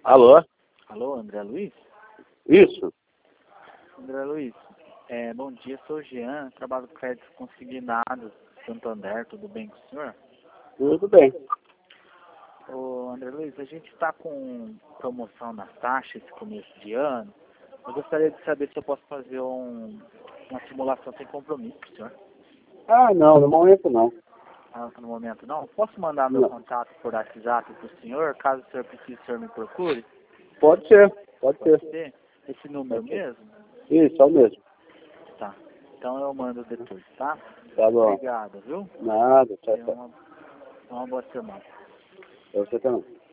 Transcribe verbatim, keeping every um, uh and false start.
Alô? Alô, André Luiz? Isso? André Luiz, é, bom dia, sou o Jean, trabalho com crédito consignado, Santander, tudo bem com o senhor? Tudo bem. Ô, André Luiz, a gente está com promoção nas taxas esse começo de ano. Eu gostaria de saber se eu posso fazer um, uma simulação sem compromisso, pro senhor. Ah, não, no momento não. Ah, no momento não. Posso mandar meu Não. contato por WhatsApp para o senhor, caso o senhor precise, o senhor me procure? Pode ser, pode Pode ser. ser? Esse número Pode ser. mesmo? Isso, é o mesmo. Tá. Então eu mando depois, tá? Tá bom. Obrigado, viu? Nada, tchau, Tenha tchau. uma, uma boa semana. Pra você também.